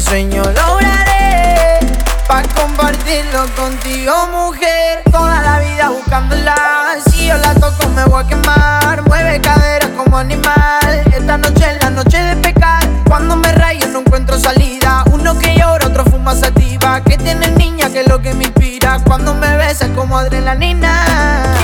sueño lograré pa' compartirlo contigo, mujer. Toda la vida buscándola, si yo la toco me voy a quemar. Mueve cadera como animal, esta noche es la noche de pecar. Cuando me rayo no encuentro salida, uno que llora, otro fuma sativa. ¿Qué tiene niña que es lo que me inspira? Cuando me besa como adrenalina.